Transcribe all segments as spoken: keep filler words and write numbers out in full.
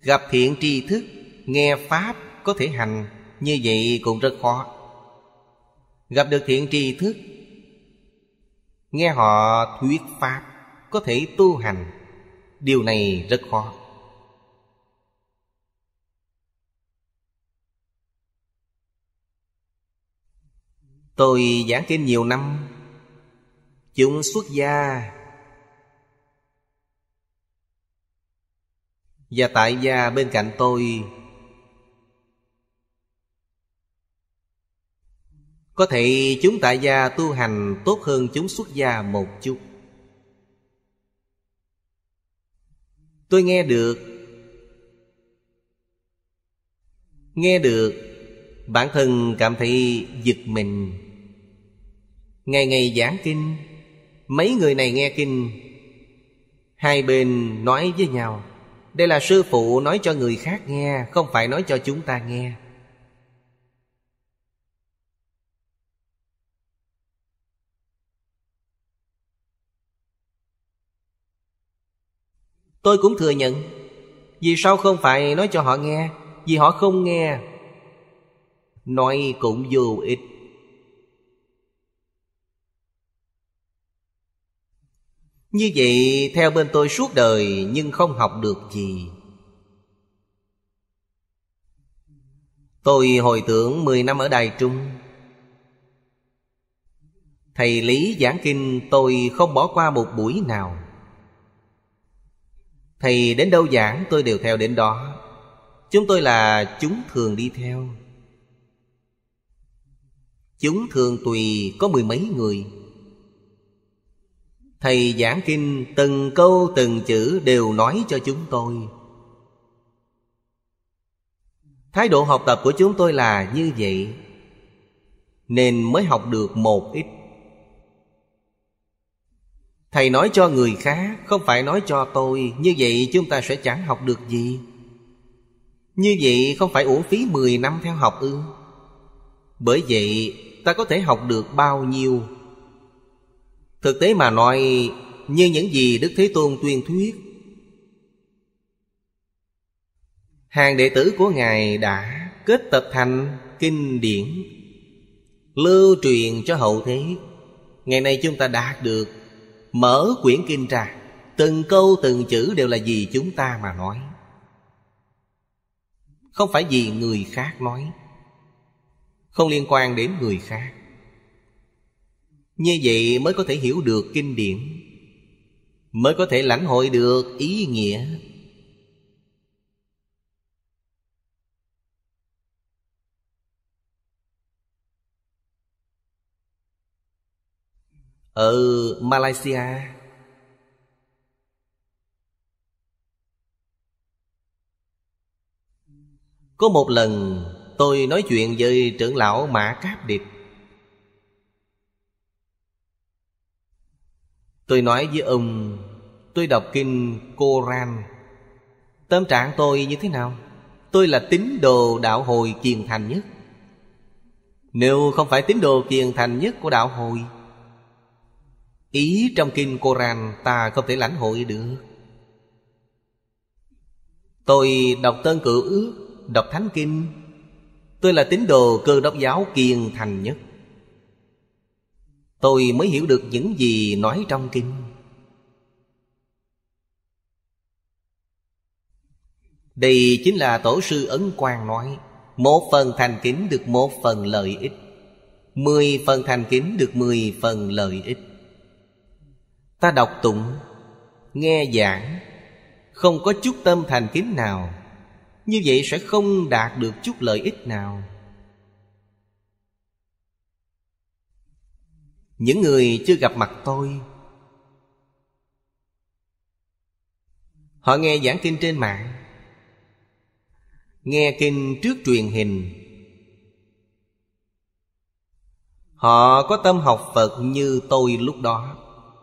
Gặp thiện tri thức, nghe Pháp có thể hành, như vậy cũng rất khó. Gặp được thiện tri thức, nghe họ thuyết Pháp có thể tu hành, điều này rất khó. Tôi giảng kinh nhiều năm, chúng xuất gia và tại gia bên cạnh tôi có thể chúng tại gia tu hành tốt hơn chúng xuất gia một chút. Tôi nghe được Nghe được bản thân cảm thấy giật mình. Ngày ngày giảng kinh, mấy người này nghe kinh, hai bên nói với nhau, đây là sư phụ nói cho người khác nghe, không phải nói cho chúng ta nghe. Tôi cũng thừa nhận. Vì sao không phải nói cho họ nghe? Vì họ không nghe. Nói cũng vô ích. Như vậy theo bên tôi suốt đời nhưng không học được gì. Tôi hồi tưởng mười năm ở Đài Trung, thầy Lý giảng kinh tôi không bỏ qua một buổi nào. Thầy đến đâu giảng tôi đều theo đến đó. Chúng tôi là chúng thường đi theo. Chúng thường tùy có mười mấy người. Thầy giảng kinh từng câu từng chữ đều nói cho chúng tôi. Thái độ học tập của chúng tôi là như vậy, nên mới học được một ít. Thầy nói cho người khác, không phải nói cho tôi. Như vậy chúng ta sẽ chẳng học được gì. Như vậy không phải uổng phí mười năm theo học ư? Bởi vậy ta có thể học được bao nhiêu? Thực tế mà nói, như những gì Đức Thế Tôn tuyên thuyết, hàng đệ tử của Ngài đã kết tập thành kinh điển, lưu truyền cho hậu thế. Ngày nay chúng ta đạt được, mở quyển kinh ra, từng câu từng chữ đều là vì chúng ta mà nói, không phải vì người khác nói, không liên quan đến người khác. Như vậy mới có thể hiểu được kinh điển, mới có thể lãnh hội được ý nghĩa. Ở Malaysia, có một lần tôi nói chuyện với trưởng lão Mã Cáp Địch. Tôi nói với ông, tôi đọc kinh Koran, tâm trạng tôi như thế nào? Tôi là tín đồ đạo hồi kiền thành nhất. Nếu không phải tín đồ kiền thành nhất của đạo hồi, ý trong kinh Koran ta không thể lãnh hội được. Tôi đọc Tân Cựu Ước, đọc Thánh Kinh, tôi là tín đồ Cơ Đốc giáo kiền thành nhất. Tôi mới hiểu được những gì nói trong kinh. Đây chính là Tổ sư Ấn Quang nói, một phần thành kính được một phần lợi ích, mười phần thành kính được mười phần lợi ích. Ta đọc tụng, nghe giảng, không có chút tâm thành kính nào, như vậy sẽ không đạt được chút lợi ích nào. Những người chưa gặp mặt tôi, họ nghe giảng kinh trên mạng, nghe kinh trước truyền hình, họ có tâm học Phật như tôi lúc đó.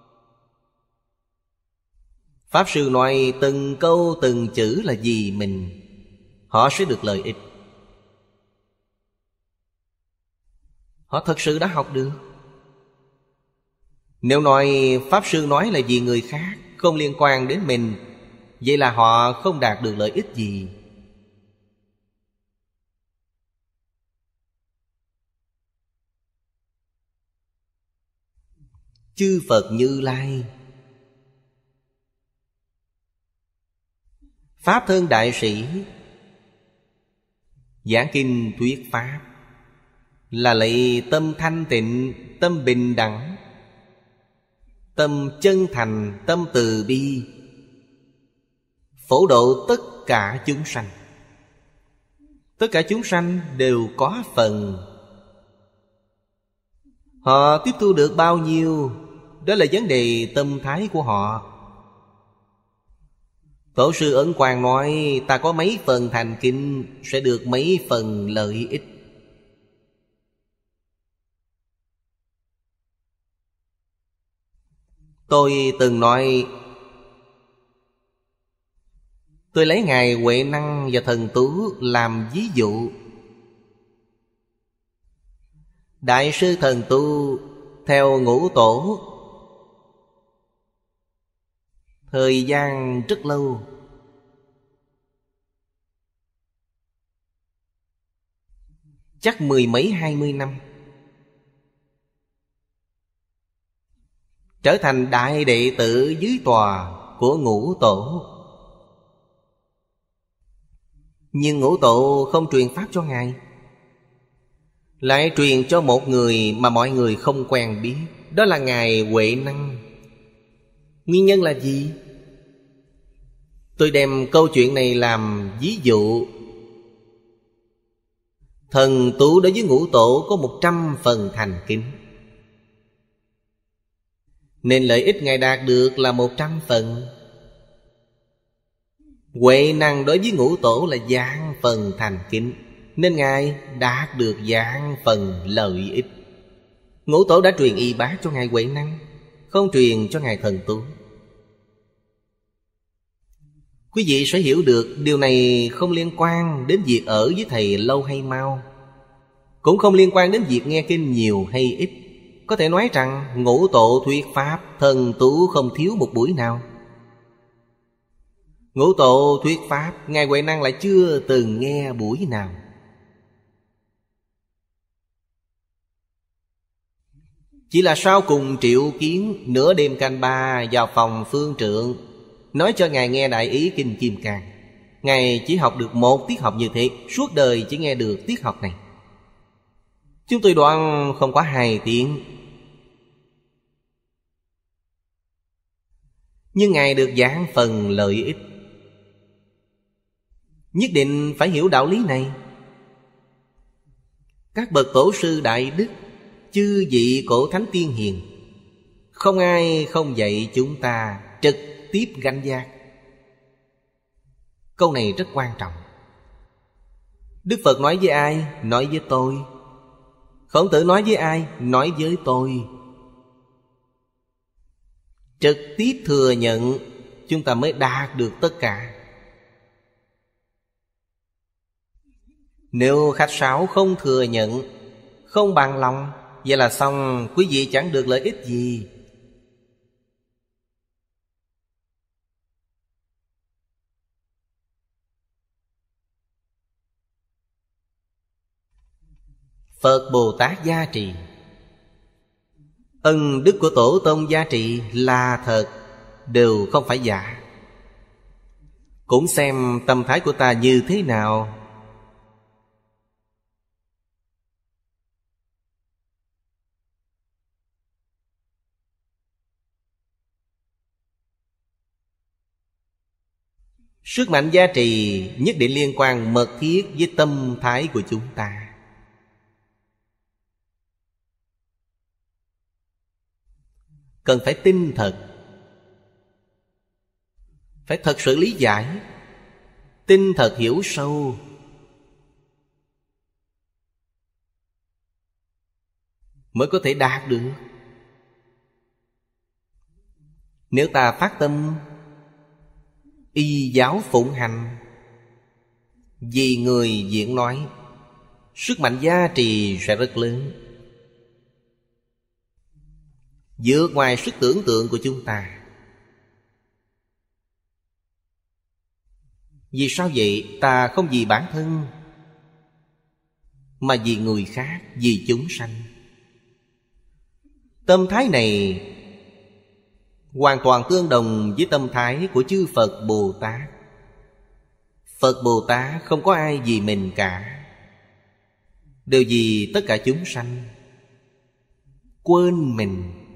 Pháp Sư nói từng câu từng chữ là vì mình, họ sẽ được lợi ích. Họ thật sự đã học được. Nếu nói Pháp Sư nói là vì người khác, không liên quan đến mình, Vậy là họ không đạt được lợi ích gì. Chư Phật Như Lai, Pháp Thân Đại Sĩ giảng kinh thuyết Pháp là lấy tâm thanh tịnh, tâm bình đẳng, tâm chân thành, tâm từ bi, phổ độ tất cả chúng sanh. Tất cả chúng sanh đều có phần. Họ tiếp thu được bao nhiêu, đó là vấn đề tâm thái của họ. Tổ sư Ấn Quang nói ta có mấy phần thành kính sẽ được mấy phần lợi ích. Tôi từng nói, tôi lấy Ngài Huệ Năng và Thần Tú làm ví dụ. Đại sư Thần Tu theo Ngũ Tổ thời gian rất lâu, chắc mười mấy hai mươi năm, trở thành đại đệ tử dưới tòa của Ngũ Tổ. Nhưng Ngũ Tổ không truyền Pháp cho Ngài, lại truyền cho một người mà mọi người không quen biết. Đó là Ngài Huệ Năng. Nguyên nhân là gì? Tôi đem câu chuyện này làm ví dụ. Thần Tú đối với Ngũ Tổ có một trăm phần thành kính, nên lợi ích Ngài đạt được là một trăm phần. Huệ Năng đối với Ngũ Tổ là vạn phần thành kính, nên Ngài đạt được vạn phần lợi ích. Ngũ Tổ đã truyền y bác cho Ngài Huệ Năng, không truyền cho Ngài Thần Tú. Quý vị sẽ hiểu được điều này không liên quan đến việc ở với Thầy lâu hay mau, cũng không liên quan đến việc nghe kinh nhiều hay ít. Có thể nói rằng Ngũ Tổ thuyết Pháp, Thần Tú không thiếu một buổi nào. Ngũ Tổ thuyết Pháp, Ngài Huệ Năng lại chưa từng nghe buổi nào. Chỉ là sau cùng triệu kiến nửa đêm canh ba vào phòng phương trượng, nói cho Ngài nghe đại ý Kinh Kim Cang. Ngài chỉ học được một tiết học như thế, suốt đời chỉ nghe được tiết học này. Chúng tôi đoán không quá hai tiếng. Nhưng Ngài được vạn phần lợi ích. Nhất định phải hiểu đạo lý này. Các bậc tổ sư đại đức, chư vị cổ thánh tiên hiền, không ai không dạy chúng ta trực tiếp gánh vác. Câu này rất quan trọng. Đức Phật nói với ai? Nói với tôi. Khổng Tử nói với ai? Nói với tôi. Trực tiếp thừa nhận, chúng ta mới đạt được tất cả. Nếu khách sáo không thừa nhận, không bằng lòng, vậy là xong, quý vị chẳng được lợi ích gì. Phật Bồ Tát gia trì, ân đức của Tổ Tông gia trị là thật, đều không phải giả. Cũng xem tâm thái của ta như thế nào. Sức mạnh gia trì nhất định liên quan mật thiết với tâm thái của chúng ta. Cần phải tin thật, phải thật sự lý giải, tin thật hiểu sâu. Mới có thể đạt được. Nếu ta phát tâm y giáo phụng hành, vì người diễn nói, sức mạnh gia trì sẽ rất lớn, vượt ngoài sức tưởng tượng của chúng ta. Vì sao vậy? Ta không vì bản thân, mà vì người khác, vì chúng sanh. Tâm thái này hoàn toàn tương đồng với tâm thái của chư Phật Bồ Tát. Phật Bồ Tát không có ai vì mình cả, đều vì tất cả chúng sanh, quên mình.